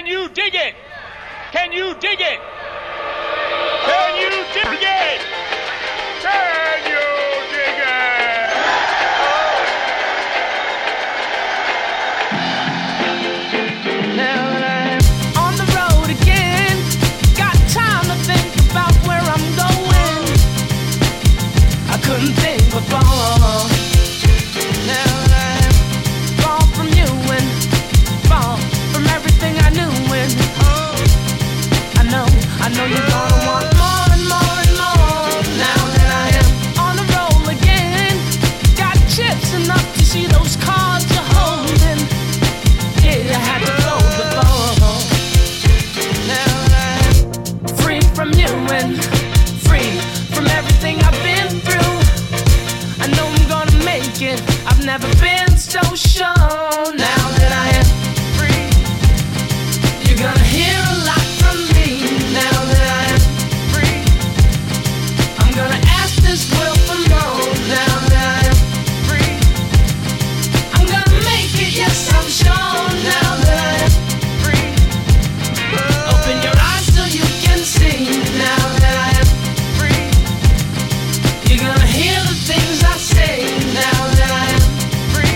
you dig it? Can you dig it? Can you dig it? Can you dig it? Now that I'm on the road again, got time to think about where I'm going. I couldn't think before. Now that I'm far from you and far from everything I knew, and I know you're gonna want more and more and more. Now that I am on the roll again, got chips enough to see those cards you're holding. Yeah, I had to close the door. Now that I'm free from you and free from everything I've been through, I know I'm gonna make it. I've never been so sure. Now that I am free, you're gonna hear a lot from me. Now that I am free, I'm gonna ask this world for more. Now that I am free, I'm gonna make it, yes I'm sure. Now that I am free, open your eyes so you can see. Now that I am free, you're gonna hear the things I say. Now that I am free,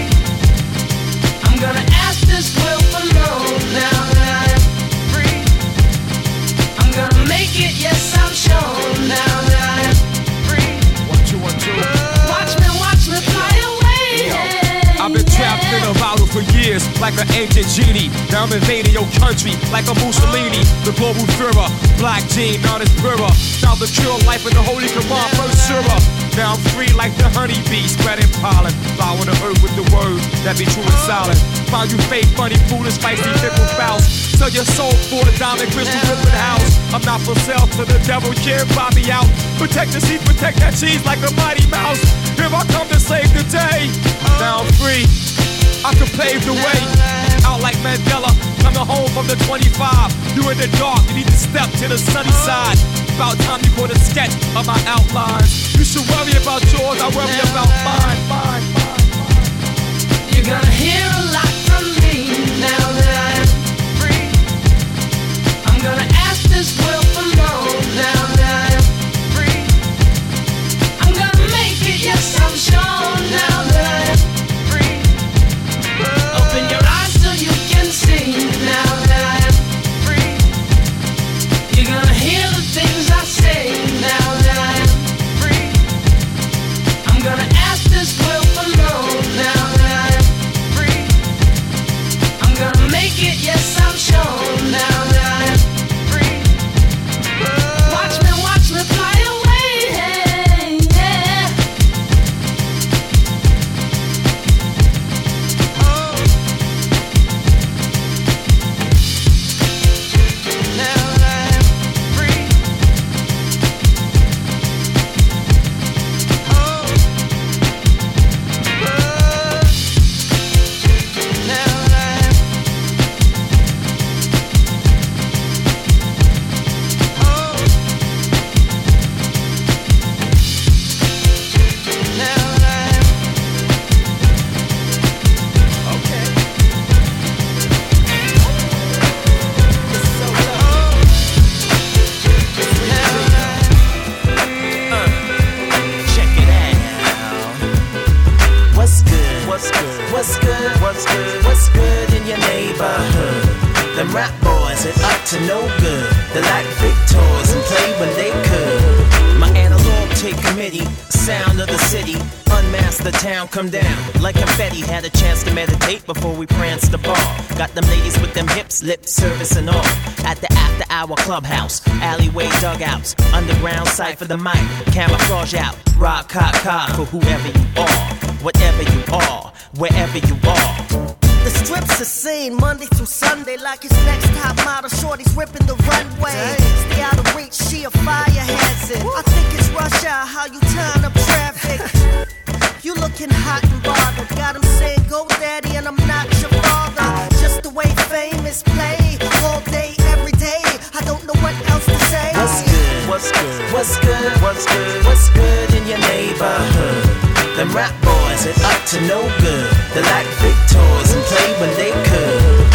I'm gonna ask this world for more. Now that I am free, I'm gonna make it, yes I'm sure. Now that I am free, 1, 2, 1, 2. watch me fly away. I've been trapped in a bottle for years, like an ancient genie. Now I'm invading your country, like a Mussolini. The global Führer, black jean, not as pure. Found the cure, life in the Holy Quran, first surah. Now I'm free like the honeybee, spreading pollen. Flowering the earth with the words that be true and solid. Find you fake, funny, foolish, spicy, fickle spouse. Sell your soul for a diamond, crystal, ripping house. I'm not for sale to the devil, can't buy me out. Protect the seeds, protect that cheese like a mighty mouse. Here I come to save the day. Now I'm free, I can pave the way. Out like Mandela, coming home from the 25. You in the dark, you need to step to the sunny side. About time you put a sketch of my outlines. You should worry about yours, I worry about mine. You're gonna hear a lot from me. Now that I am free, I'm gonna ask this world for more. Now that I am free, I'm gonna make it, yes I'm sure. Now that I am free, open your eyes so you can see. Now that I am free, you're gonna hear the things I say. Now that I am free, I'm gonna ask this world for more. Now that I am free, I'm gonna make it, yes I'm sure. Now that I am free, watch me fly away. Yeah. Now that I am free, now that I am Check it out. What's good? What's good? What's good? What's good? What's good in your neighborhood? Them rap boys are up to no good. They like big toys and play when they could. My analog tape committee, sound of the city. Unmask the town, come down like confetti. Had a chance to meditate before we pranced the bar. Got them ladies with them hips, lip service and all. At the after hour clubhouse, alleyway dugouts, underground site for the mic, camouflage out, rock, cock, for whoever you are, whatever you are, wherever you are. The strip's a scene Monday through Sunday, like it's next top model. Shorty's ripping the runway. Stay out of reach, she a fire hazard. I think it's rush hour, how you turn up traffic. You looking hot and bothered. Got him saying go daddy and I'm not your father. Just the way famous play, all day, every day. I don't know what else to say. What's good? What's good? What's good? What's good? What's good in your neighborhood? Them rap boys are up to no good. They like big toys and play when they could. What's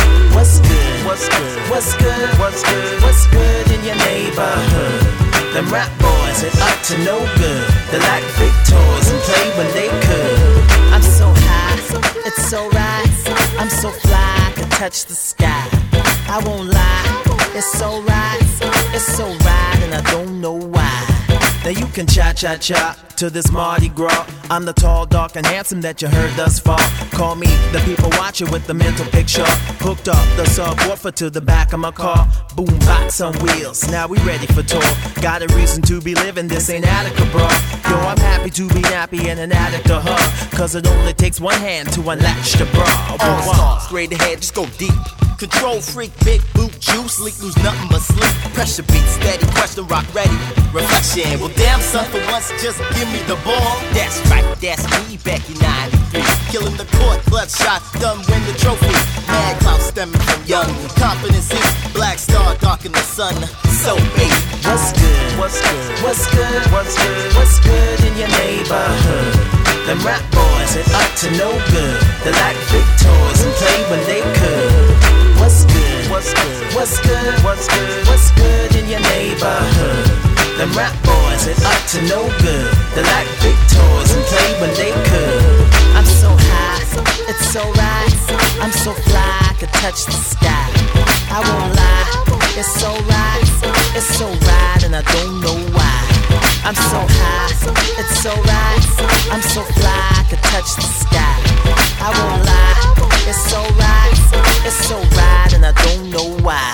What's good? What's good? What's good? What's good? What's good in your neighborhood? Them rap boys ain't up to no good. They like big toys and play when they could. I'm so high, it's so right. I'm so fly, I can touch the sky. I won't lie, it's so right. It's so right, and I don't know why. Now you can cha-cha-cha to this Mardi Gras. I'm the tall, dark, and handsome that you heard thus far. Call me the people watcher with the mental picture. Hooked up the subwoofer to the back of my car. Boom box on wheels, now we ready for tour. Got a reason to be living, this ain't Attica, bro. Yo, I'm happy to be nappy and an addict to her. Cause it only takes one hand to unlatch the bra. All stars, straight ahead, just go deep. Control freak, big boot juice, leak lose nothing but sleep. Pressure beat steady, question rock ready. Reflection, well damn son, for once just give me the ball. That's right, that's me back in 93. Killing the court, bloodshot, done win the trophy. Mad clout stemming from young, confidence is black star, dark in the sun. So baby, what's good? What's good? What's good? What's good? What's good in your neighborhood? Them rap boys ain't up to no good. They like big toys and play when they could. What's good? What's good? What's good? What's good? What's good in your neighborhood? Them rap boys ain't up to no good. They like big toys and play when they could. I'm so high, it's so right. I'm so fly, I could touch the sky. I won't lie, it's so right. It's so right, and I don't know why. I'm so high, it's so right. I'm so fly, I could touch the sky. I won't lie, it's so right. It's so right, and I don't know why.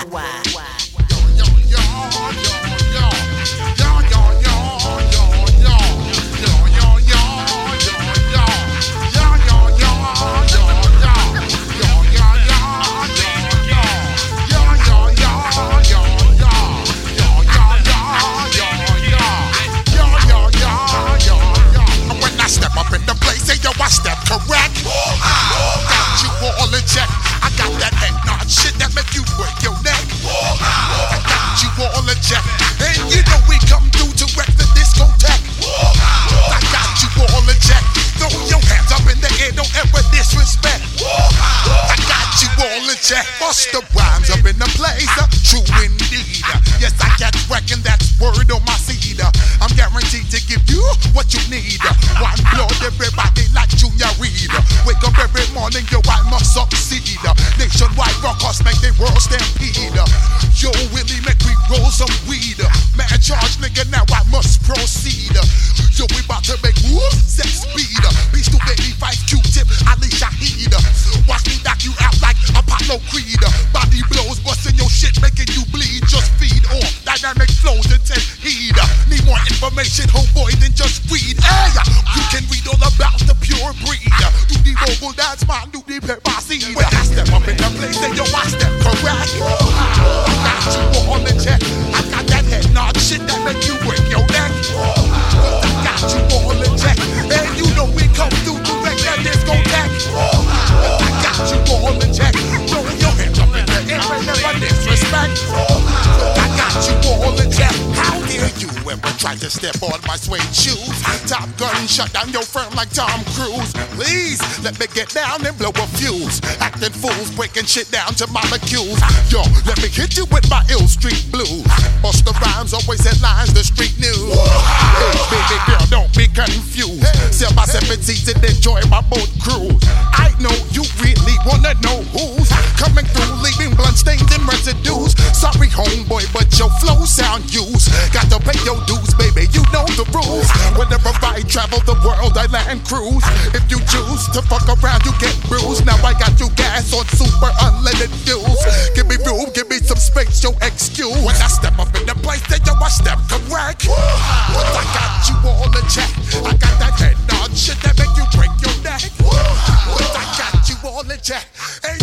I step correct. Got you all in check. I got that head nod shit that make you break your neck. I got you all in check. And you know we come through to wreck the discotheque. I got you all in check. Throw your hands up in the air, don't ever disrespect. I got you all in check. Bust the rhymes up in the place. True indeed. Yes, I get wrecking, that's word on my seed. I'm guaranteed to give you what you need. One blood, everybody like Junior Reed. Wake up every morning, yo, I must succeed. Nationwide rockers make the world stampede. Yo, Willie, make we roll some weed. Man, charge, nigga, now I must proceed. Yo, we about to make moves, set speed. Beast to baby, fight Q-tip, Ali Shaheed. Watch me knock you out like Apollo Creed. Body blows, busting your shit, making you bleed. Just feed off dynamic flows and take heed. Need more information, homeboy, than just read. Hey, you can read all about the pure breed. Do the vocal dance, man, do the pepper seed. When I step up in the place, then yo, I step correct. I got you all in check. I got that head nod shit that make you break your neck. I got you all in check. And you know we come through to wreck that discotheque. I got you all in check. Throw your hands up in the air and never disrespect. I got you all in check. How dare you ever try to step on my suede shoes? Top Gun shut down your firm like Tom Cruise. Please, let me get down and blow a fuse. Acting fools, breaking shit down to molecules. Yo, let me hit you with my ill street blues. Bust the rhymes, always headlines, the street news. Hey, baby girl, don't be confused. Sail my 7 seats and enjoy my boat cruise. I know you really wanna know who's coming through, leaving blood stains and residues. Sorry, homeboy, but your flow sound used. Got to pay your dues, baby, you know the rules. Whenever I travel the world, I land cruise. If you choose to fuck around, you get bruised. Now I got you gas on super unleaded fuels. Give me room, give me some space, yo, excuse. When I step up in the place, then yo, I step correct. But I got you all in check. I got that head nod shit that make you break your neck. But I got you all in check. Hey.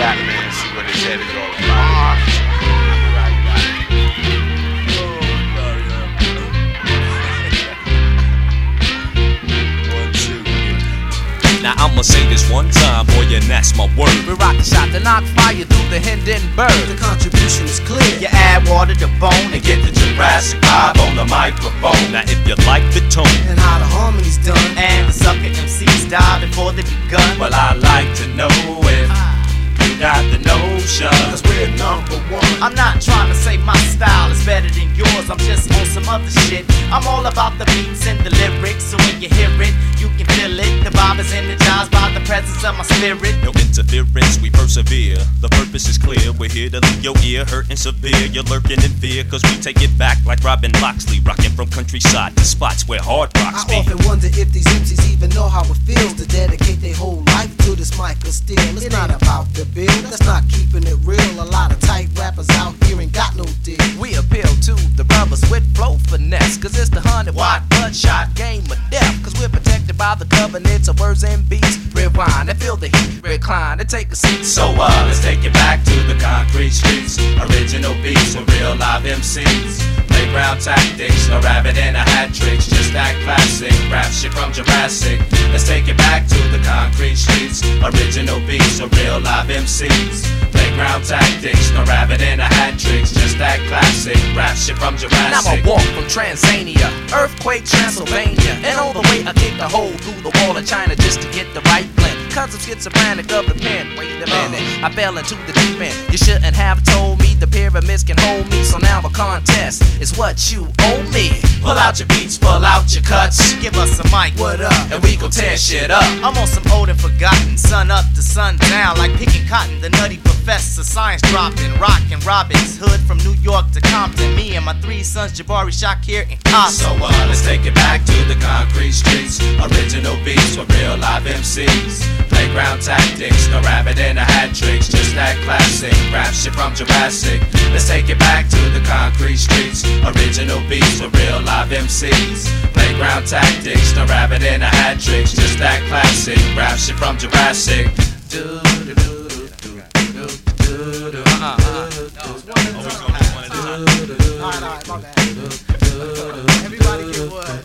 back, man, and see what his head is all about. Now I'ma say this one time, boy, and that's my word. We rock the shot to knock fire through the Hindenburg. The contribution is clear. You add water to bone and get the Jurassic vibe on the microphone. Now if you like the tone And how the harmony's done. And the sucker MCs die before they begun. Well, I like to know if you got the notion. Cause we're number one. I'm not trying to say my style is better than yours, I'm just on some other shit. I'm all about the beats and the lyrics, so when you hear it, you can feel it. The vibe is energized by the presence of my spirit. no interference, we persevere. The purpose is clear, we're here to leave your ear hurting severe. You're lurking in fear, cause we take it back like Robin Loxley, rocking from countryside to spots where hard rocks I be. often wonder if these MCs even know how it feels to dedicate their whole life to this mic of steel. It's not about the bill, that's not keeping it real. A lot of tight rappers out here ain't got no deal. We appeal to the brothers with flow finesse, cause it's the 100-watt bloodshot game of death. Cause we're protected by the covenants of words and beats. Rewind and feel the heat, recline and take a seat. So let's take it back to the concrete streets. Original beats with real live MCs. Playground tactics, no rabbit and a hat tricks. Just that classic rap shit from Jurassic. Let's take it back to the concrete streets. Original beats with real live MCs. Playground tactics, no rabbit and a hat tricks. Just that classic rap shit from Now I Jurassic. walk from Transania, earthquake Transylvania, and on the way I kicked a hole through the wall of China just to get the right blend. Cause I'm schizophrenic of the pen. Wait a minute, I fell into the deep end. You shouldn't have told me the pyramids can hold me. So now a contest is what you owe me. Pull out your beats, pull out your cuts, Give us a mic, What up? and we gon' tear shit up. I'm on some old and forgotten, sun up to sun down, like picking cotton. The nutty professor, science dropping, rockin' Robin's Hood from New York to Compton. Me and my 3 sons, Jabari, Shakir, and Costa. So let's take it back to the concrete streets. Original beats with real live MCs. Playground tactics, no rabbit and a hat tricks. Just that classic rap shit from Jurassic. Let's take it back to the concrete streets. Original beats with real live MCs. Playground tactics, no rabbit and a hat tricks. Just that classic rap shit from Jurassic. Alright, my bad. Everybody get what?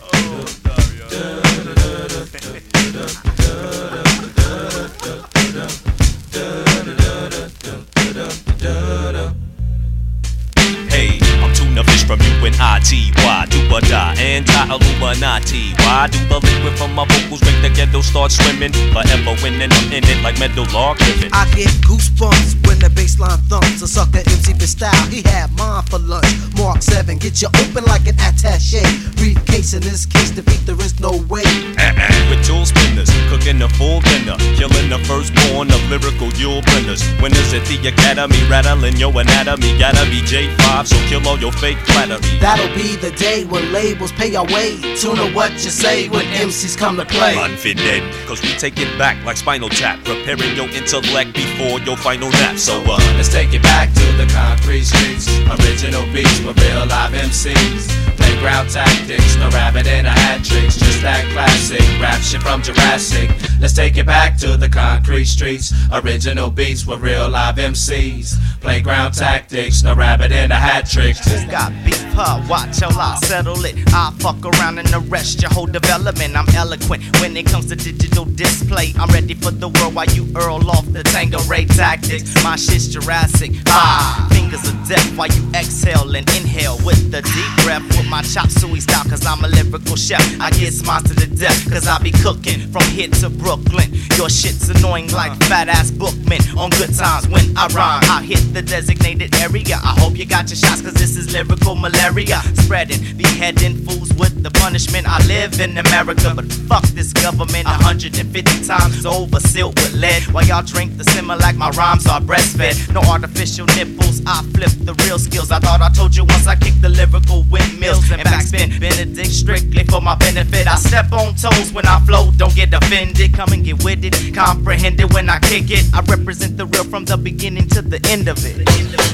Hey, I'm tuna fish from UNIT. Why do I die? Anti-Illuminati. Why do the liquid from my vocals make the ghetto start swimming? Forever winning, I'm in it like metal log living. I get goosebumps when the bassline thumps. A sucker MC with style, he had mine for lunch. Mark 7, get you open like an attaché. Briefcase in this case, defeat there is no way. With tool spinners, cooking a full dinner, killing the firstborn of lyrical Yule blenders. Winners at the academy, rattling your anatomy. Gotta be J5, so kill all your fake flattery. That'll be the day when labels pay our way. Tune to what you say when MCs come to play. Unfitted, cause we take it back like Spinal Tap, preparing your intellect before your final nap. So Let's take it back to the concrete streets. Original beats with real live MCs. Playground tactics, no rabbit and a hat tricks. Just that classic rap shit from Jurassic. Let's take it back to the concrete streets. Original beats with real live MCs. Playground tactics, no rabbit and a hat tricks. Who got beef, huh? Watch how I settle it. I fuck around and arrest your whole development. I'm eloquent when it comes to digital display. I'm ready for the world while you earl off the Tangeray tactics. My shit's Jurassic. Fingers of death while you exhale and inhale with the deep breath. With my chop suey style, cause I'm a lyrical chef. I get smiles to the death, cause I be cooking from here to Brooklyn. Your shit's annoying like fat ass bookmen. On good times when I rhyme, I hit the designated area. I hope you got your shots, cause this is lyrical malaria. Spreading, beheading fools with the punishment. I live in America, but fuck this government. 150 times over, sealed with lead. While y'all drink the simmer like my rhymes are breastfed. No artificial nipples, I flip the real skills. I thought I told you once I kicked the lyrical windmills and backspin. Benedict strictly for my benefit. I step on toes when I flow, don't get offended. Come and get with it, comprehend it when I kick it. I represent the real from the beginning to the end of it.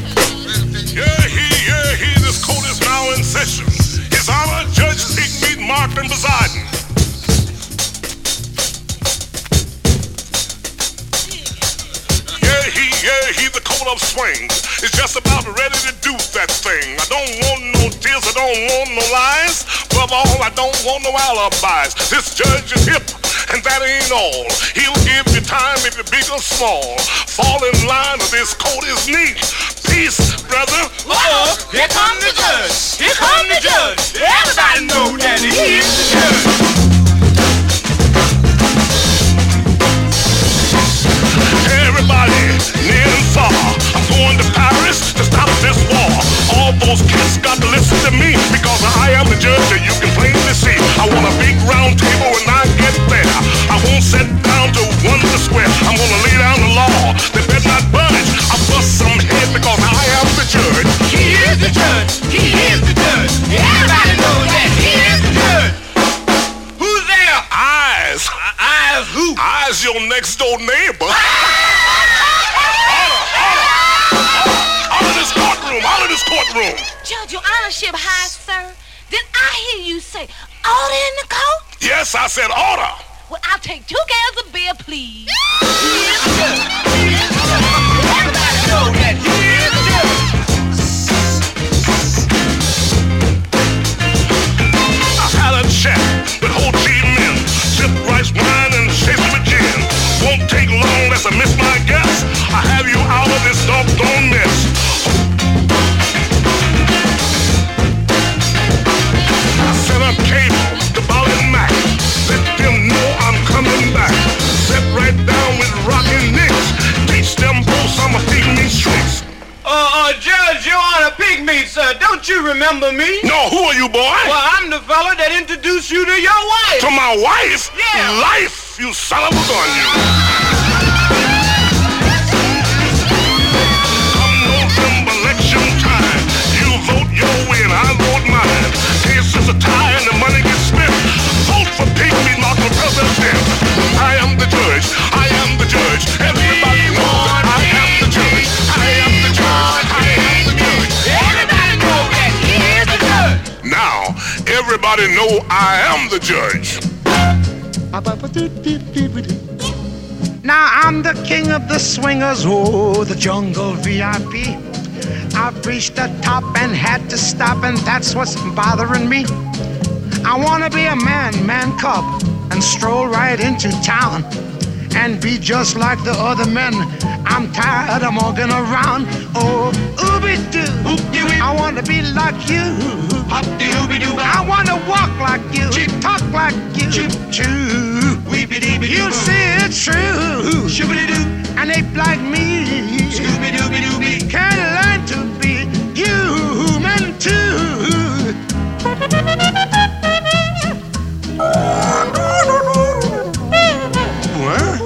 Yeah, he, this court is now in session. His Honor, Judge Higmead Martin Poseidon. Yeah, hold up swings. It's just about ready to do that thing. I don't want no tears, I don't want no lies. Above all, I don't want no alibis. This judge is hip, and that ain't all. He'll give you time if you're big or small. Fall in line or this coat is neat. Peace, brother. Uh-oh, here comes the judge. Here comes the judge. Everybody know that he is the judge. Everybody, near and far, I'm going to Paris to stop this war. All those cats got to listen to me, because I am the judge that you can plainly see. I want a big round table when I get there. I won't sit down to wonder square. I'm gonna lay down the law. They better not budge. I bust some head because I am the judge. He is the judge. He is the judge. Everybody knows that he is the judge. Who's there? Eyes. Eyes who? Eyes your next door neighbor. Out of this courtroom. Out of this courtroom. Judge, your honorship, high sir. Did I hear you say order in the court? Yes, I said order. Well, I'll take 2 cans of beer, please. He is the judge. He is the judge. Everybody know that he is the judge. I had a chat with Ho Chi Minh. Sip rice wine and chase with gin. Won't take long unless I miss my guess. I have you out of this doggone mess. I set up cable to Ball and Mac. Let them know I'm coming back. Sit right down with Rockin' Nicks. Teach them both some of Pygmy's tricks. Judge, you're on a pygmy, sir. Don't you remember me? No, who are you, boy? Well, I'm the fella that introduced you to your wife. To my wife? Yeah. Life, you son of a gun, you. Come November election time, you vote your way and I vote mine. Case is a tie and the money gets spent. Vote for Pygmy, not for president. I am the judge. I am the judge. Everybody knows that I am the judge. I am the judge. I am the judge. Everybody knows that he is the judge. Now, everybody know I am the judge. Now I'm the king of the swingers, oh, the jungle VIP. I've reached the top and had to stop, and that's what's bothering me. I wanna be a man cub, and stroll right into town, and be just like the other men. I'm tired of walking around. Oh, ooby-doo, I wanna be like you. I wanna walk like you, talk like you, you see it's true, and ape like me can learn to be human too. What?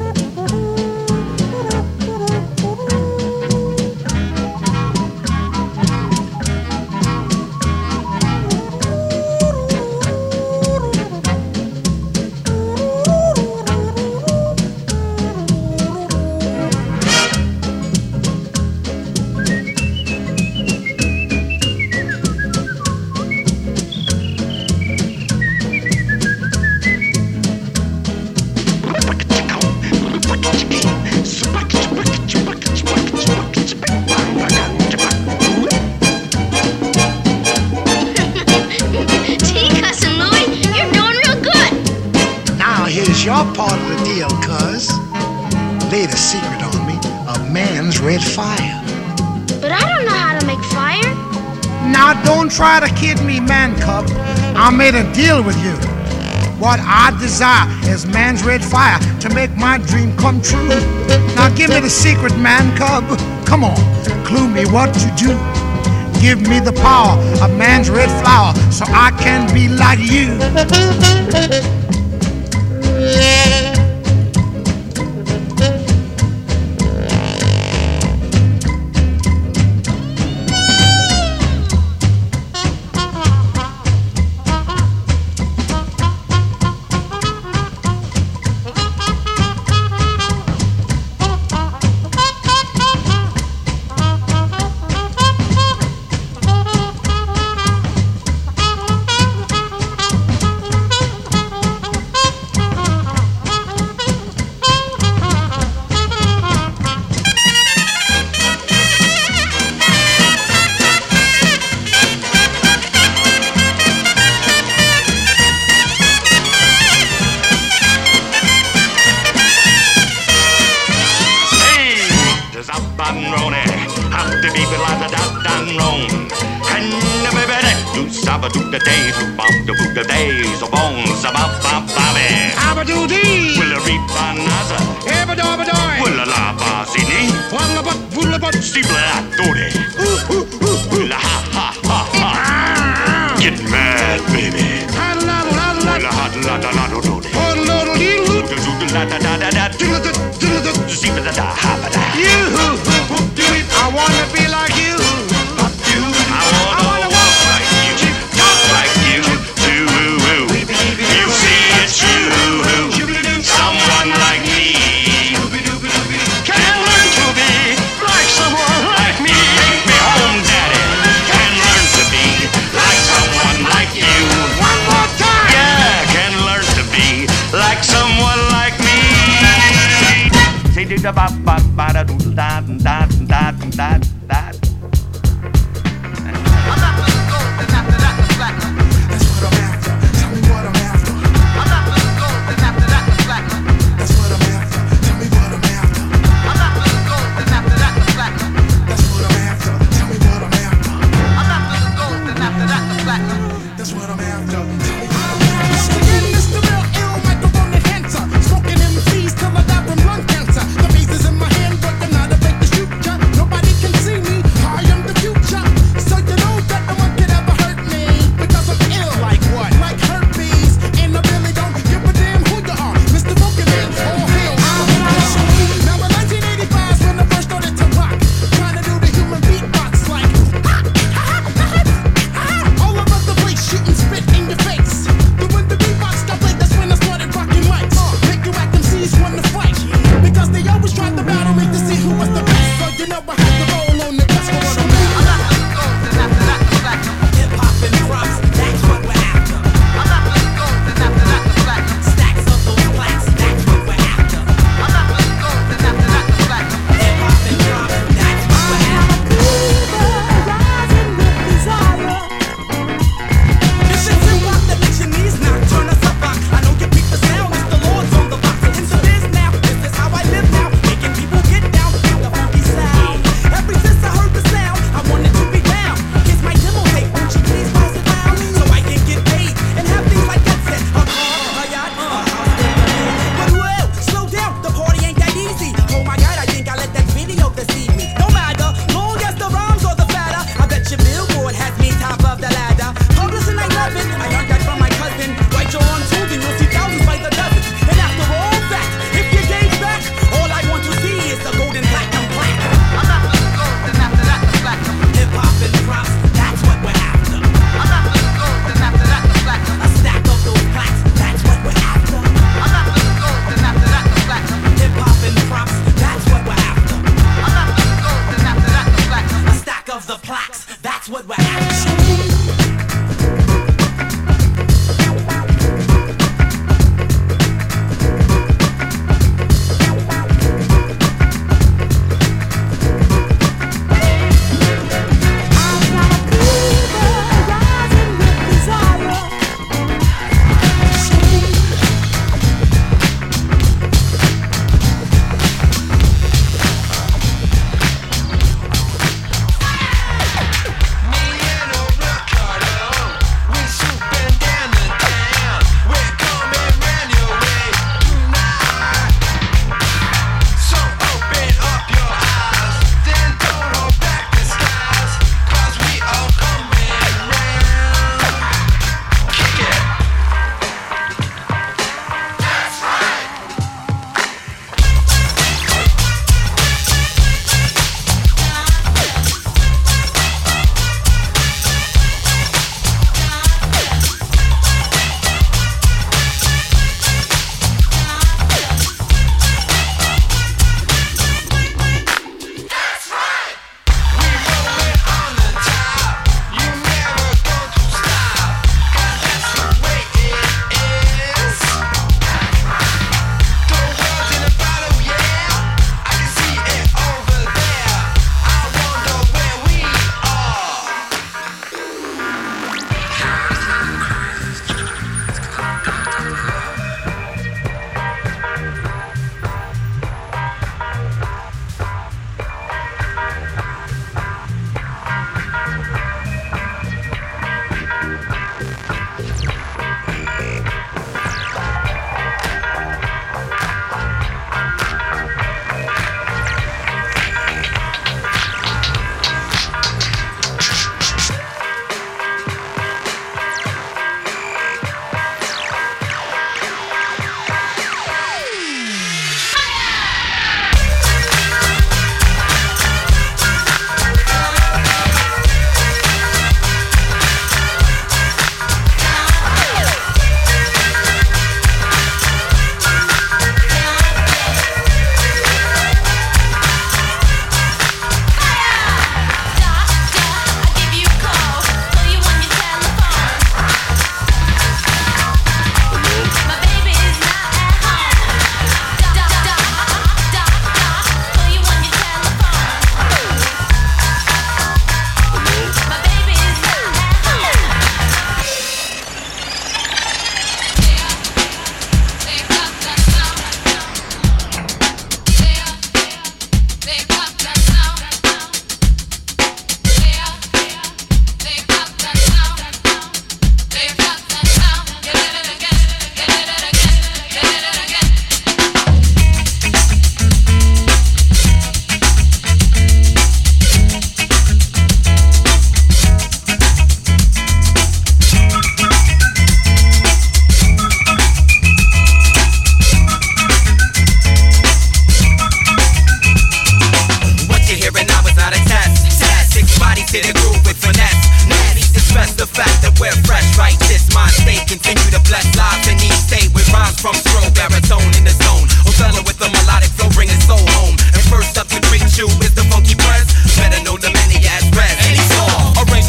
Your part of the deal, cuz. Laid a secret on me, a man's red fire. But I don't know how to make fire. Now don't try to kid me, man cub. I made a deal with you. What I desire is man's red fire to make my dream come true. Now give me the secret, man cub. Come on, clue me what to do. Give me the power of man's red flower so I can be like you. Banrone, have to be like a dan roan. And the baby that do saba do the day, do bop the book the days of bones about Bobby. Abadoo dee, will a reap banaza, Ebadobadoy, will a la basini, Wallabut, Stibla Dode, will a ha ha. Get mad, baby. Will a hot la da la do do. I wanna be like you. I wanna walk like you, talk like you, do. You see it's true. Someone like me can learn to be like someone like me. Take me home, Daddy. Can learn to be like someone like you. One more time. Yeah, can learn to be like someone like me. Say da ba ba ba da do da da da da da. Smoking MCs till I die from lung cancer. The beast is in my hand, but they're not a big to shoot ya. Nobody can see.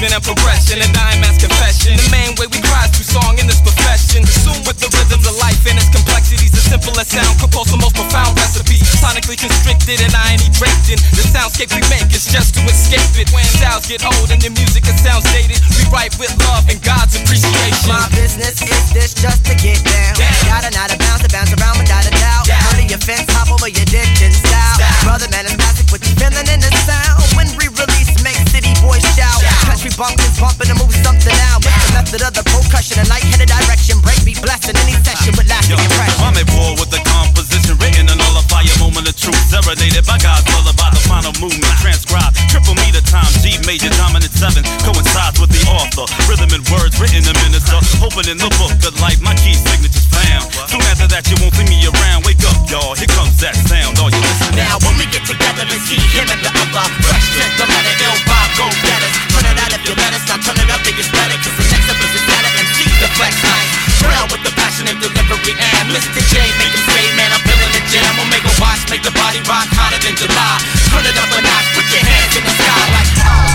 advancement and progression, a dying mass confession. The main way we cry is through song in this profession. Consumed with the rhythms of life and its complexities. The simplest sound compose the most profound recipes. Sonically constricted and I ain't draped in. The soundscape we make is just to escape it. When styles get old and the music it sounds dated, we write with love and God's appreciation. My business is this, just to get down. Gotta not a bounce to bounce around without a doubt. Under your fence, hop over your ditch and style. Brother man, it's classic, what you feeling in the sound. When re-release, make city boys shout. Country bumpkins bumping to move something out. With the method of the percussion and light-headed direction. Breakbeat blessing any session with lasting impression. I'm at war with the composition written and all fire moment of truth. Serenaded by God's brother by the final movement. Transcribed, triple meter time, G major dominant 7. Coincides with the author. Rhythm and words written to minister. Opening the book of life, my key signature's found. Soon after that you won't see me around. Wake up y'all, here comes that sound. All you listen now. When we get together and see him and the other, fresh strength, the matter, ill vibe, go get us. Turn it out if you let us, now turn it up, think it's better. Cause the next up is a static MC, the flex nice. Trail with the passionate delivery and Mr. J, make him say, man, I'm feeling the jam. Omega watch, make the body rock hotter than July. Turn it up a notch, put your hands in the sky like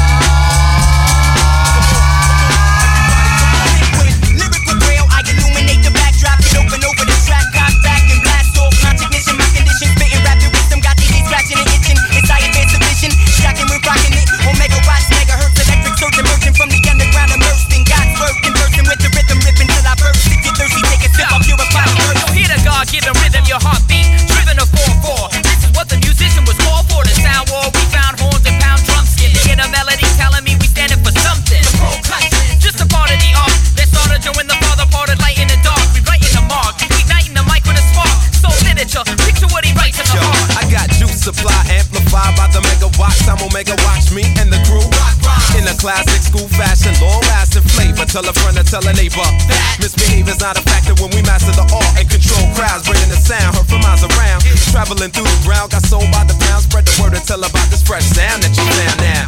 lyrical rail, I illuminate the backdrop. Get open over the track, cock back and blast off. Non-technician, my condition, spitting rapid wisdom. Got these scratching and itching, it's I advance the vision. Shocking, we're rocking it. Omega watch, megahertz, electric surge emerging from the underground, immersed in God's word. Conversing with the rhythm, ripping till I burst. If you're thirsty, take a sip, I'll purify the earth. Hear the God-given rhythm, your heartbeat, driven a 4-4. This is what the musician was born for. The sound war, we found horns and pound drums. Skinning a melody, telling me we standing for something. Just a part of the art. That started when the father parted light in the dark. We writing the mark, igniting the mic with a spark. Soul literature, picture what he writes in the heart. I got juice supply amplified by the megawatts. I'm Omega, watch me and the crew. In a classic school fashion, long lasting flavor. Tell a friend or tell a neighbor. Misbehavior's not a factor when we master the art and control crowds, bringing the sound heard from miles around. Traveling through the ground, got sold by the pound. Spread the word and tell about this fresh sound that you found now.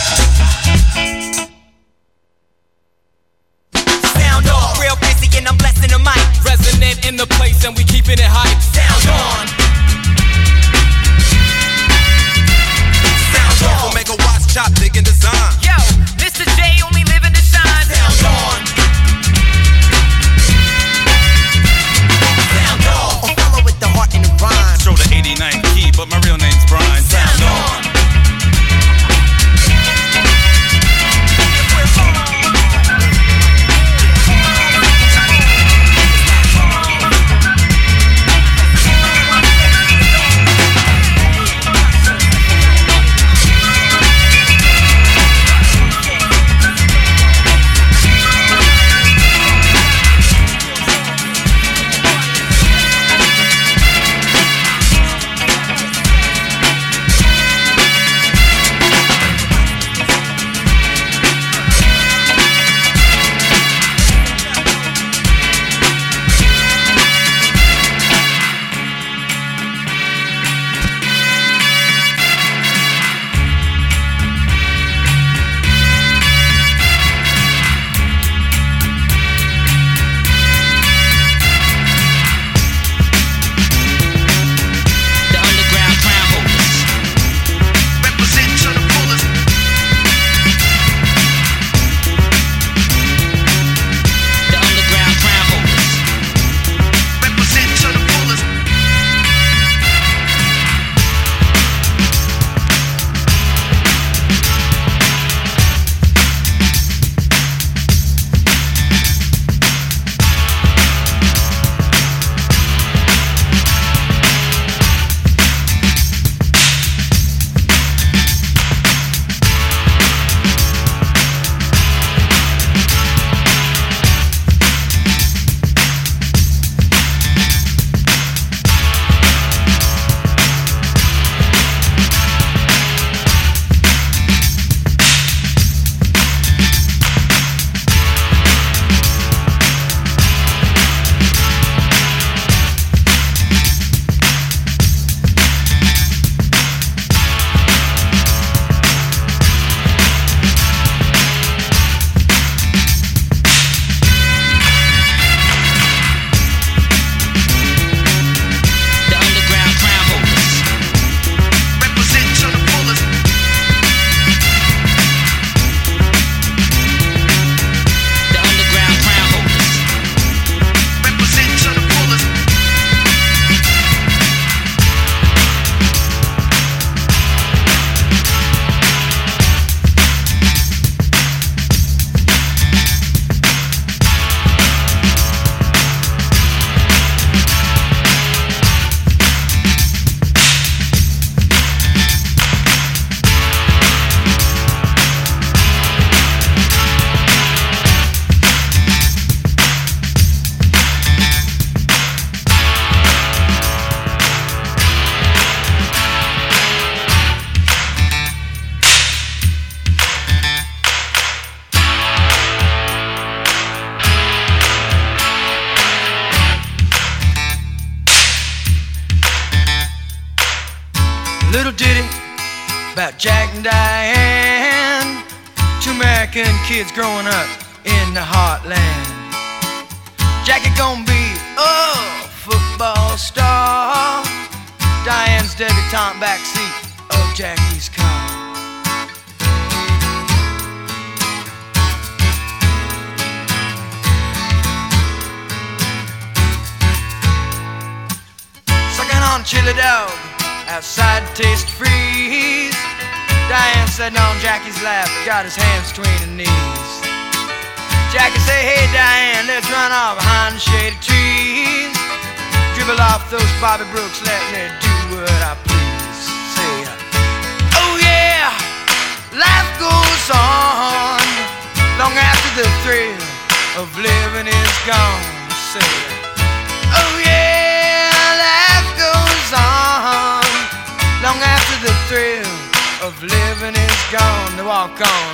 Sound off, real fancy and I'm blessing the mic. Resonant in the place and we keeping it hype. Sound on. Sound on. Omega watch, chop, dig and design. Yo, Mr. J only living to shine. Sound on. Sound on. Or follow with the heart and the rhyme. Show the 89th key, but my real name's Brian. Sound on. about Jack and Diane, two American kids growing up in the heartland. Jackie gonna be a football star, Diane's debutante backseat of Jackie's car. Sucking on chili dog outside Taste Freeze, Diane sitting on Jackie's lap, got his hands between her knees. Jackie say, hey Diane, let's run off behind the shady trees, dribble off those Bobby Brooks, let me do what I please. Say, oh yeah, life goes on long after the thrill of living is gone. Say, oh yeah, life goes on long after the thrill of living is gone. To walk on.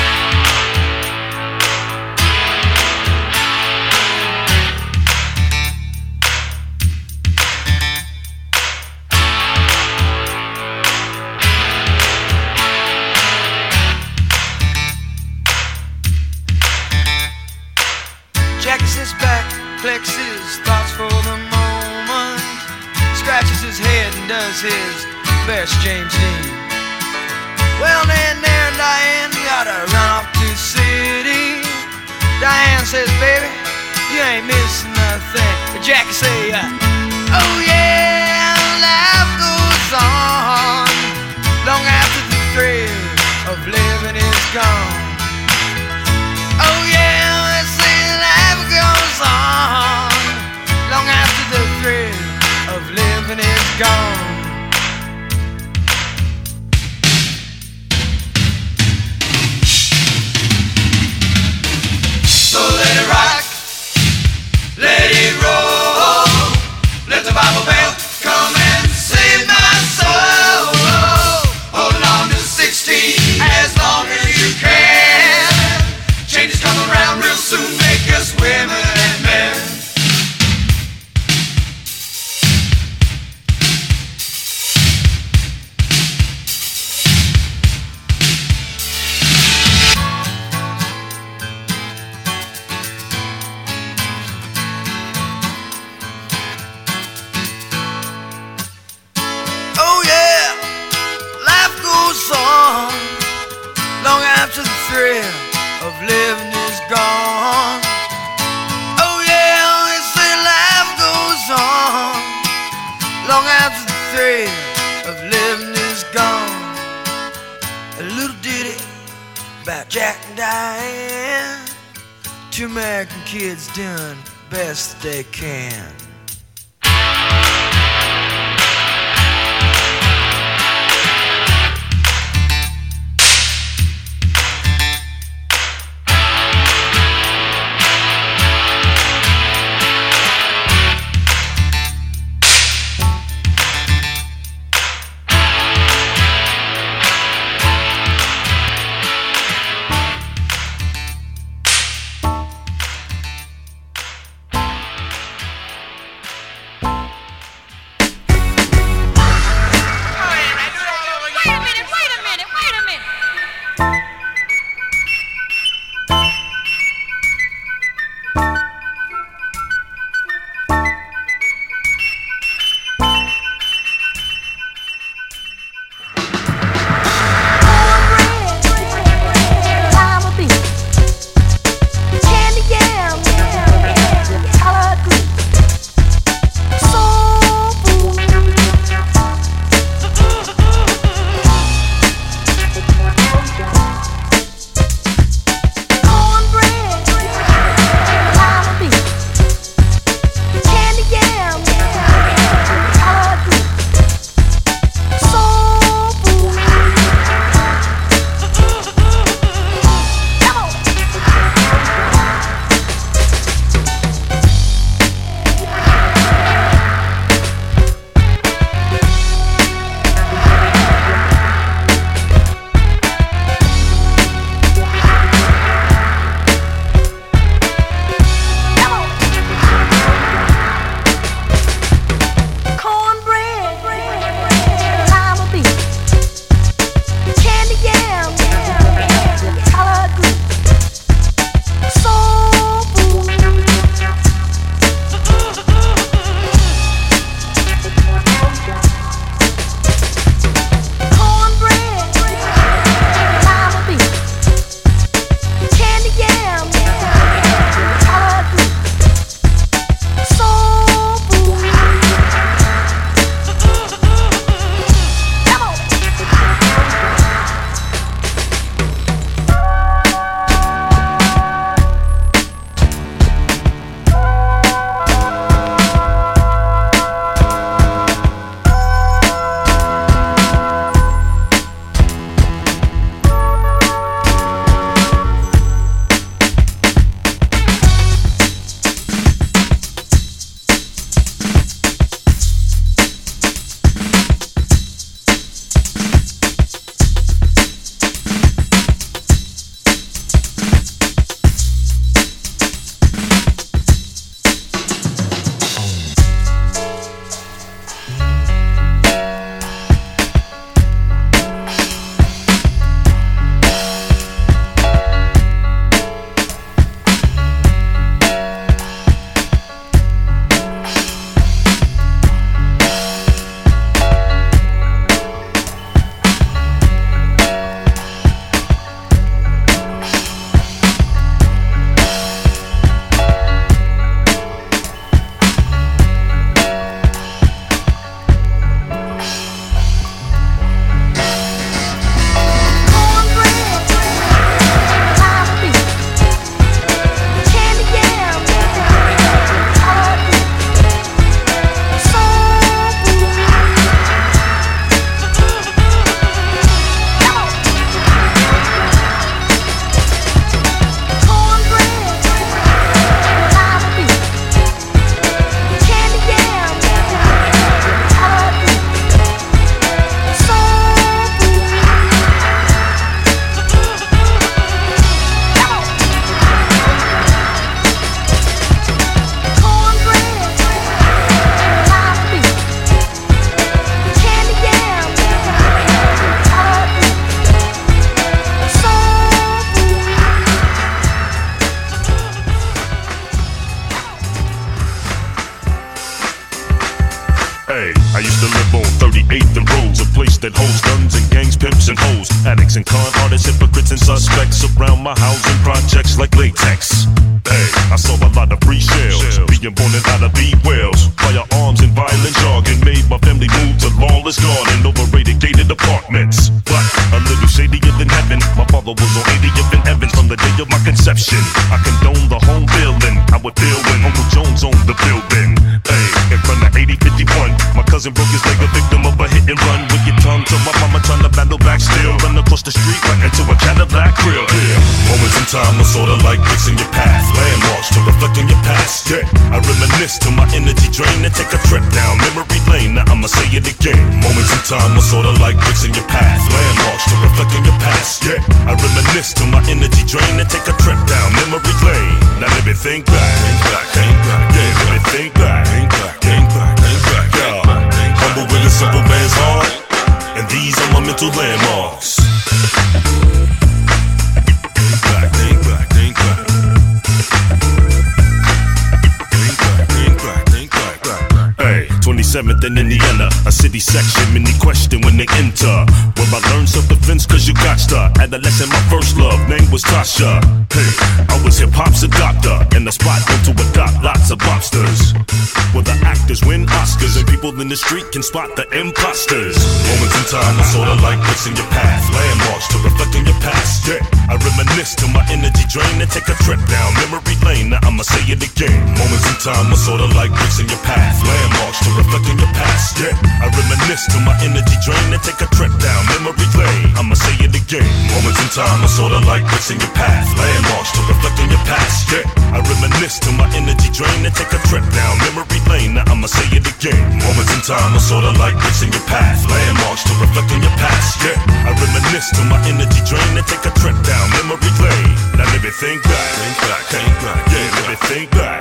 Jackie sits back, collects his thoughts for the moment, scratches his head and does his best James Dean. Well then there Diane gotta run off to the city. Diane says, baby, you ain't missing nothing. But Jackie say, oh yeah, life goes on long after the thrill of living is gone. Oh yeah, let's say life goes on long after the thrill of living is gone. So let it rock, let it roll, let the Bible Belt come and save my soul. Hold on to 16 as long as you can. Changes come around real soon, make us women and men. Oh yeah, life goes on long after the thrill of living is gone. Oh yeah, they say life goes on long after the thrill of living is gone. A little ditty about Jack and Diane, two American kids doing best they can. and con artists, hypocrites and suspects around my housing projects like latex. Hey, I saw a lot of free shells being born out of B-wells. Firearms and violent jargon made my family move to lawless garden, overrated gated apartments. But a little shadier than heaven. My father was on 80th and Evans from the day of my conception. I condone the home building. I would feel when Uncle Jones owned the building. Hey, in front of 8051, my cousin broke his leg, a victim of a hit and run. With your tongue to my mama trying to battle back still. Run across the street right into a Cadillac grill. Yeah. Moments in time are sorta like fixing your path. Landmarks to reflect on your past. Yeah, I reminisce till my energy drain and take a trip down memory lane. Now I'ma say it again. Moments in time are sorta like fixing your path. Landmarks to reflect on your past. Yeah, I reminisce till my energy drain and take a trip down memory lane. Now let me think back, yeah, let me think back, yeah. Humble with a simple man's heart, and these are my mental landmarks. Think back. 27th in Indiana, a city section, many question when they enter. Where I learned self-defense cause you got to. Adolescent, my first love, name was Tasha. Hey, I was hip-hop's a doctor, and the spot went to adopt lots of mobsters. Where the actors win Oscars, and people in the street can spot the imposters. Moments in time are sorta like fixing your path. Landmarks to reflect on your past. Yeah, I reminisce till my energy drain and take a trip down memory lane. Now I'ma say it again. Moments in time are sorta like fixing your path. Landmarks to reflect on your past. Yeah, I reminisce till my energy drain and take a trip down memory lane. I'ma say it again. Moments in time are sorta like fixing your path. Landmarks to reflect on your past. Yeah, I reminisce till my energy drain and take a trip down memory lane. Now I'ma say it again. Moments in time are sorta like fixing your path. Landmarks to reflect on your past. Yeah, I reminisce till my energy drain and take a trip down memory lane. Now let me think back, yeah, let me think back,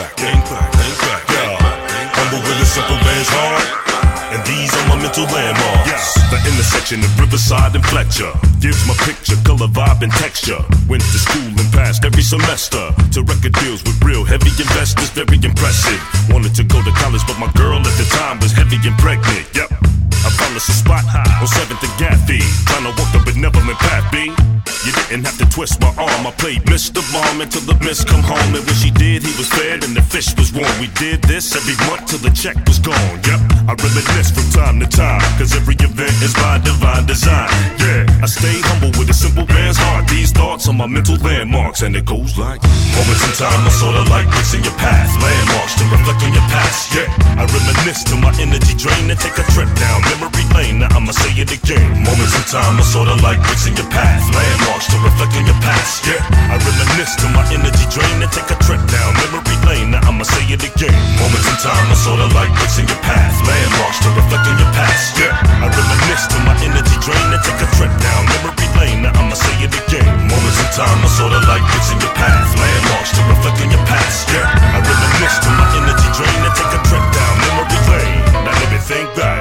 yeah. Humble with a simple man's heart, and these are my mental landmarks. Yeah. The intersection of Riverside and Fletcher gives my picture color, vibe, and texture. Went to school and passed every semester to record deals with real heavy investors, very impressive. Wanted to go to college, but my girl at the time was heavy and pregnant. Yep, I found us a spot on 7th and Gaffey, trying to walk the benevolent path, B. You didn't have to twist my arm. I played Mr. Mom until the miss come home. And when she did, he was fed and the fish was warm. We did this every month till the check was gone. Yep, I reminisce from time to time, cause every event is by divine design. Yeah, I stay humble with a simple man's heart. These thoughts are my mental landmarks, and it goes like moments in time are sorta like fixing your path. Landmarks to reflect on your past. Yeah, I reminisce till my energy drain and take a trip down memory lane. Now I'ma say it again. Moments in time are sorta like fixing your path. Landmarks to reflect on your past. Yeah, I reminisce till my energy drain and take a trip down memory lane. Now I'ma say it again. Moments in time are sorta like fixing your path. Landmarks to reflect on your past. Yeah, I reminisce till my energy drain and take a trip down memory lane. Now I'ma say it again. Moments in time are sorta like fixing your path. Landmarks to reflect on your past. Yeah, I reminisce till my energy drain and take a trip down memory lane. Now let me think back.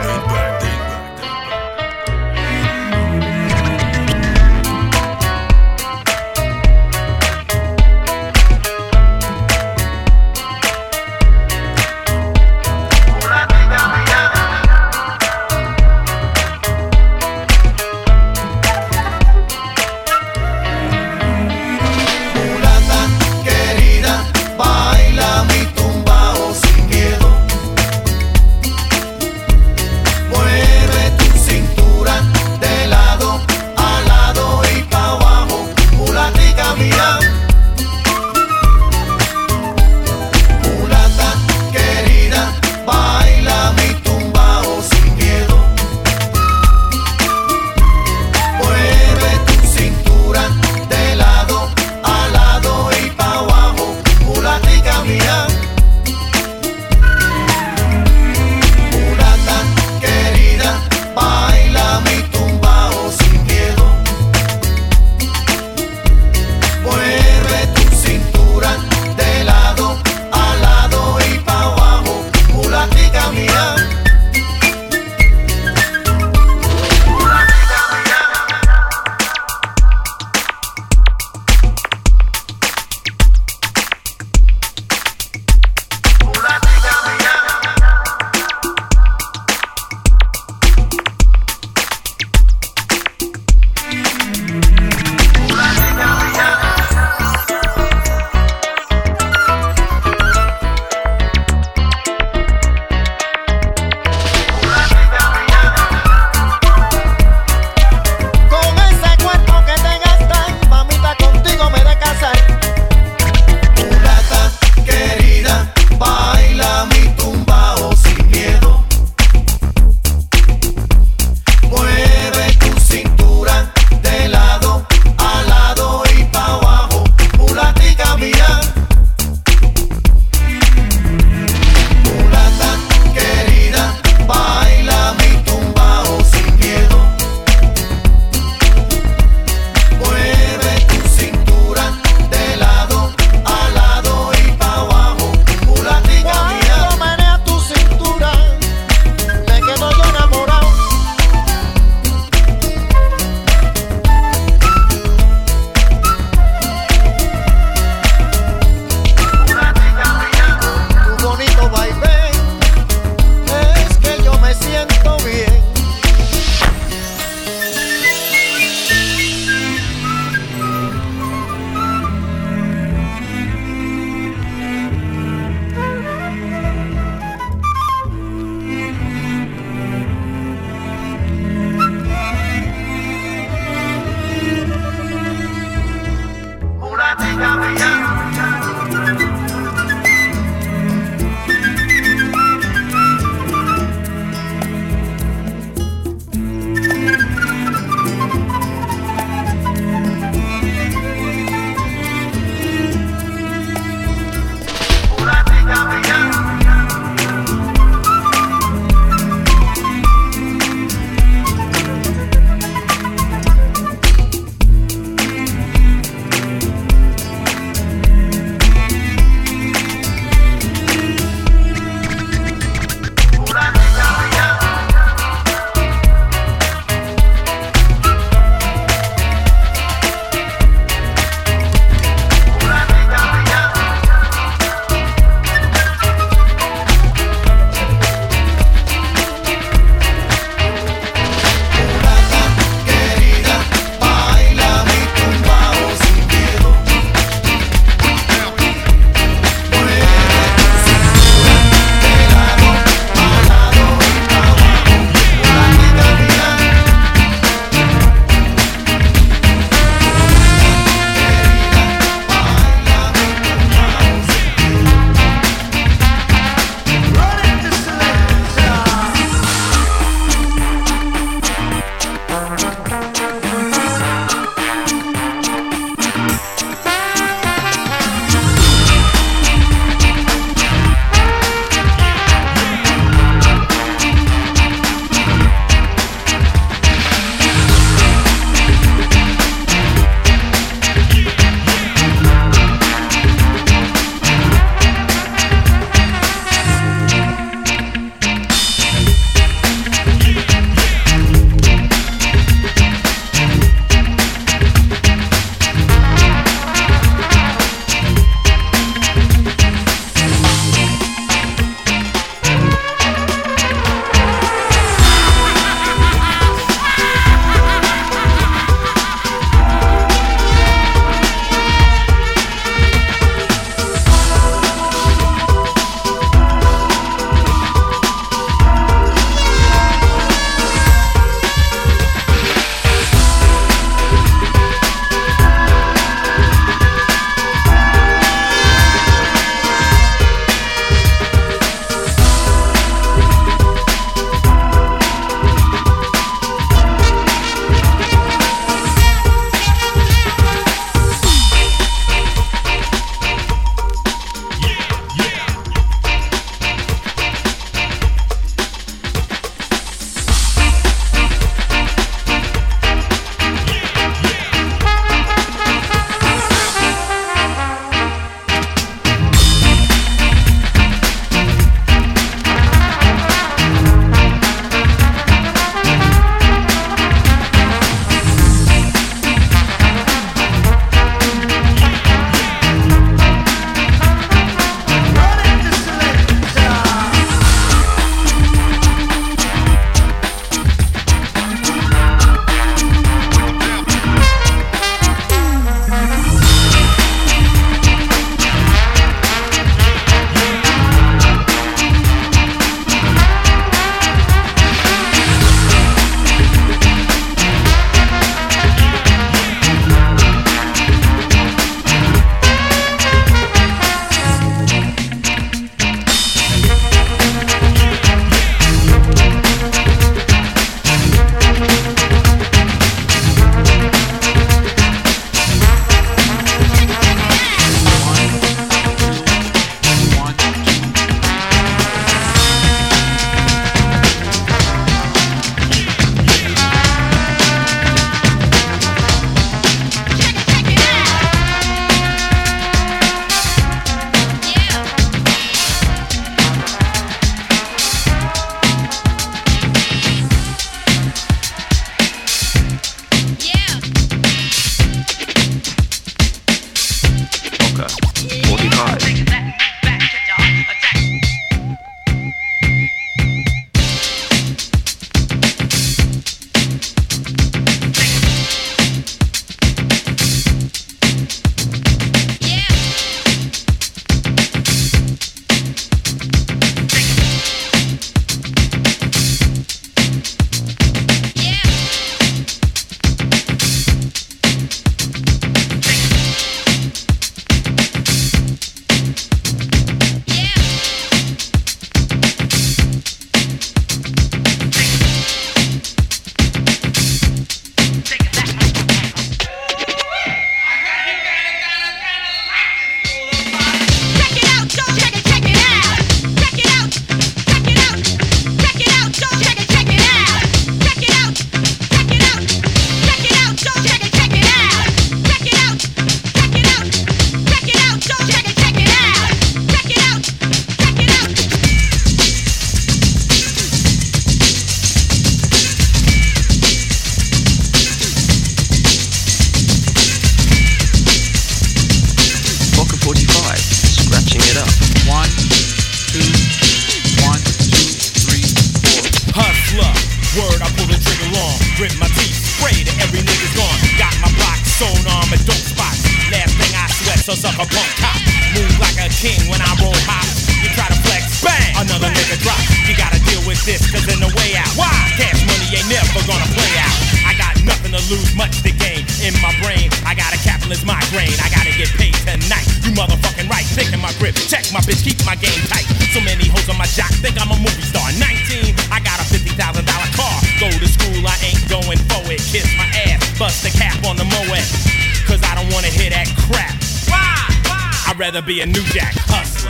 lose, much to gain. In my brain, I got a capitalist migraine. I gotta get paid tonight. You motherfucking right, taking my grip. Check my bitch, keep my game tight. So many hoes on my jock, think I'm a movie star. 19, I got a $50,000 car. Go to school, I ain't going for it. Kiss my ass, bust the cap on the Moet. Cause I don't wanna hear that crap. Why? I'd rather be a New Jack hustler.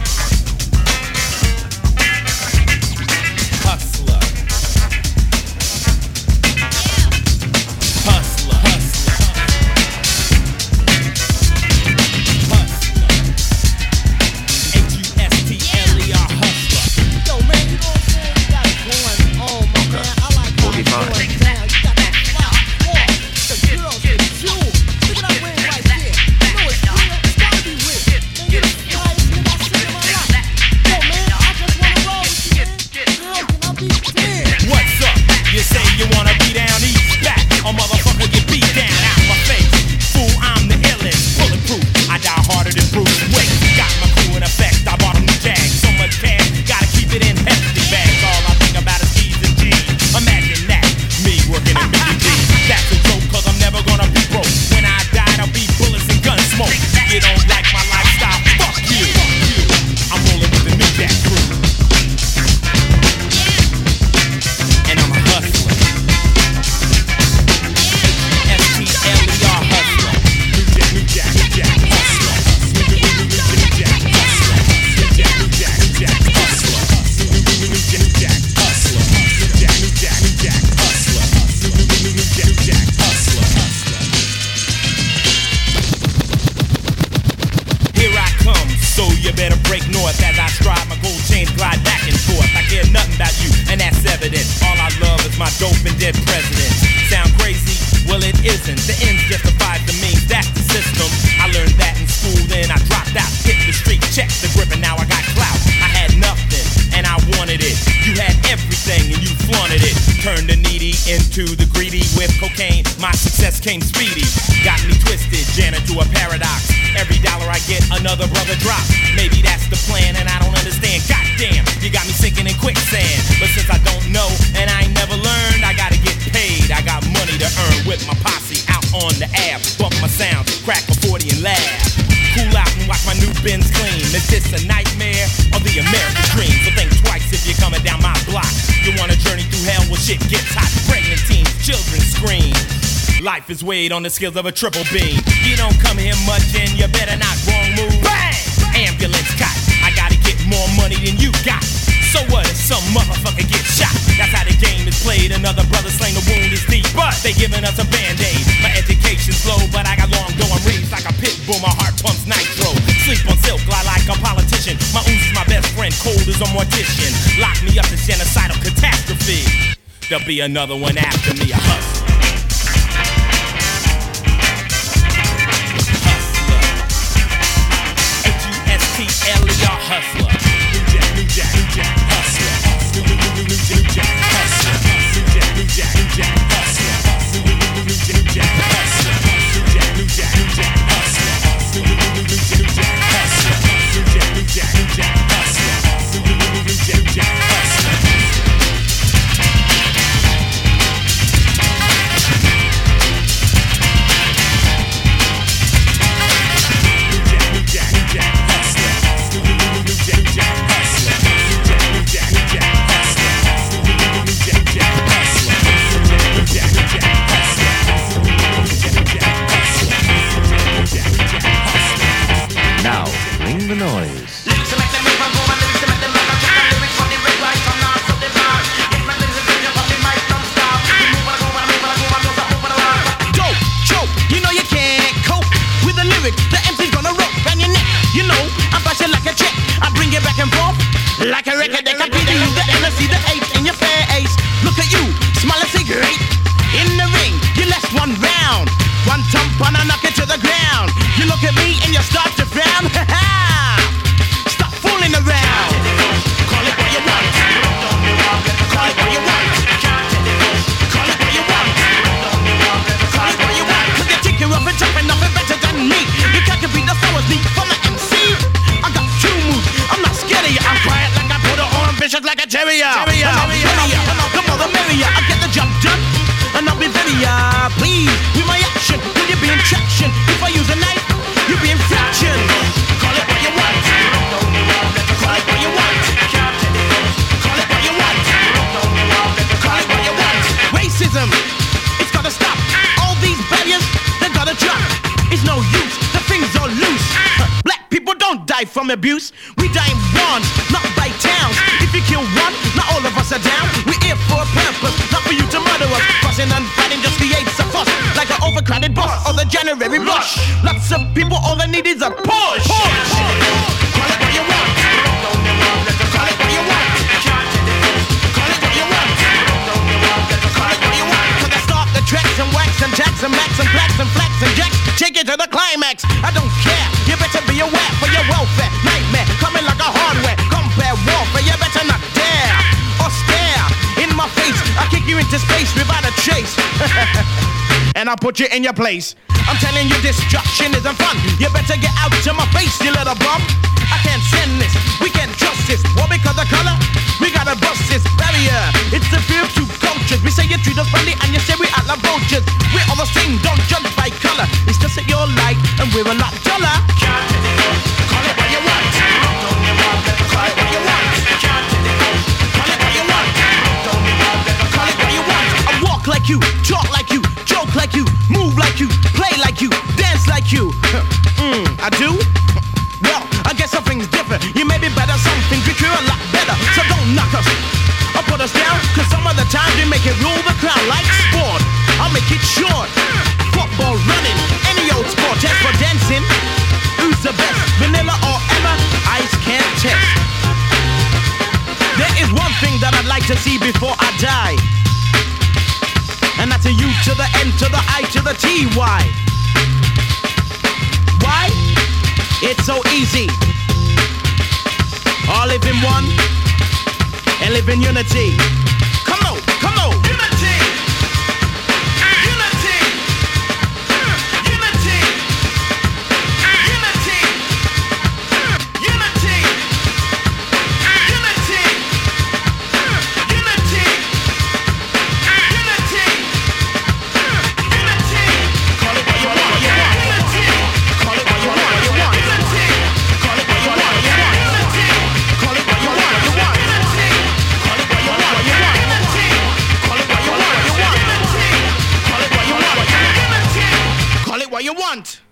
Hustler. Hustler. Hustler. Hustler. H-U-S-T-L-E-R hustler. Yo, man, you know what I'm saying? You got it going on, my man. I like how it's going down. You got that fly walk. The girls get you. Look at that ring right there. You know it's real. It's gotta be real. Man, you're the flyest nigga I've seen in my life. Yo, man, I just wanna roll with you, man. How can I be dead? What's up? You say you wanna be down east back. A motherfucker get beat down out my face. Fool, I'm the illest. Bulletproof. I die harder than Bruce Wayne. Got my crew in effect. I bought a new Jag. So much cash, gotta keep it in hefty bags. All I think about is E's and G's. Imagine that, me working in Mickey D's. That's a joke, cause I'm never gonna be broke. When I die, there'll be bullets and gun smoke. You don't like my lifestyle? Fuck you. I'm rolling with the New Jack crew. And I'm a hustler. S-T-L-E-R hustler. New Jack, New Jack, New Jack hustler. New Jack, hustler. New Jack, New Jack, New Jack hustler. New Jack hustler. New Jack, New Jack, New Jack hustler. New Jack hustler. Here I come, so you better break north as I stride my gold chains glide back and forth. I care nothing about you, and that's evident. All I love is my dope and dead president. Sound crazy? Well, it isn't. The ends justifies the means. That's the system. I learned that in school, then I dropped out. Hit the street, checked the grip, and now I got clout. I had nothing, and I wanted it. You had everything, and you flaunted it. Turned the needy into the greedy. With cocaine, my success came speedy. Got me twisted, Janet, to a paradox. Every dollar I get, another brother drops. Maybe that's the plan, and I don't understand. Goddamn, you got me sinking in quicksand. But since I don't know, and I ain't never learned, I gotta get paid. I got money to earn with my posse out on the Ave. Bump my sound, crack a 40 and laugh. Cool out and watch my new Benz clean. Is this a nightmare or the American dream? So think twice if you're coming down my block. You want to journey through hell where shit gets hot. Pregnant teens, children scream. Life is weighed on the scales of a triple beam. You don't come here much and you better not wrong move. Bang! Ambulance cot. I gotta get more money than you got. So what if some motherfucker gets shot? That's how the game is played. Another brother slain, the wound is deep, but they giving us a band-aid. My education's low, but I got long dough. I'm raised like a pit bull. My heart pumps nitro. Sleep on silk, lie like a politician. My ooze is my best friend, cold as a mortician. Lock me up in genocidal catastrophe. There'll be another one after me. A hustler. H-U-S-T-L-E-R hustler. New Jack, New Jack, New Jack hustler. New Jack hustler. New Jack, New Jack, New Jack hustler. New Jack hustler. New Jack, New Jack, New Jack hustler. New Jack, New Jack hustler. New Jack, New Jack, New Jack hustler. New Jack, New Jack hustler. Now, bring the noise. Dope, choke, you know you can't cope with the lyric. The MC's gonna rope around your neck. You know, I bust you like a check. I bring it back and forth like a record that can beat you. The NFC, the H in your face. Look at you, smell a cigarette. In the ring, you left one round. One thump and I knock it to the ground. You look at me and you start to frown. Stop fooling around. Call it what you want. Call it what you want. Call it what you want. Call it what you want. Cause you think you're up and jumping off it better than me. You can't compete, that's how it's me from the MC. I got two moves, I'm not scared of you. I'm quiet like I put on vicious like a terrier. And I'm the more the merrier. I get the job done and I'll be very pleased. no use, the things are loose. Black people don't die from abuse. We die in ones, not by towns. If you kill one, not all of us are down. We're here for a purpose, not for you to murder us. Fussing and fighting just creates a fuss, like an overcrowded bus or the January rush. Lots of people, all they need is a push. Call it what you want. Call it what you want. Call it what you want. Call it what you want. Cause I start the tracks and wax and jacks and max and blacks and flats and jacks. Take it to the climax. I don't care. You better be aware for your welfare. Nightmare coming like a hardware. Compare warfare. You better not dare or stare in my face. I kick you into space without a chase. And I'll put you in your place. I'm telling you, destruction isn't fun. You better get out to my face, you little bum. I can't send this, we can't trust this. What, because of color? We gotta bust this barrier. It's the fear of two cultures. We say you treat us friendly and you say we act like vultures. We're all the same, don't judge by color. It's just that you're light and we're a lot duller. Call it what you want. Call it what you want. Call it what you want. Call it what you want. I walk like you, talk like you, joke like you, move like you, play like you, dance like you. I do? Well, I guess something's different. You may be better, some things we cure a lot better. So don't knock us or put us down, cause some of the times we make it rule the crowd like sport. I'll make it short. Football, running, any old sport. Test for dancing. Who's the best? Vanilla or Emma? Ice can't test. There is one thing that I'd like to see before I die, and that's a U to the N to the I to the T. Why? Why? It's so easy. All live in one and live in unity. Come on, come on. Unity. Unity. Unity. Unity. Unity. Unity. Unity. Unity. Unity. Call it what you want. Unity. Call it what you want. Unity. Call it what you want. Unity. Call it what you want. Unity. Call it what you want. Unity. Call it what you want. Call it what you want. Unity. Call it what you want.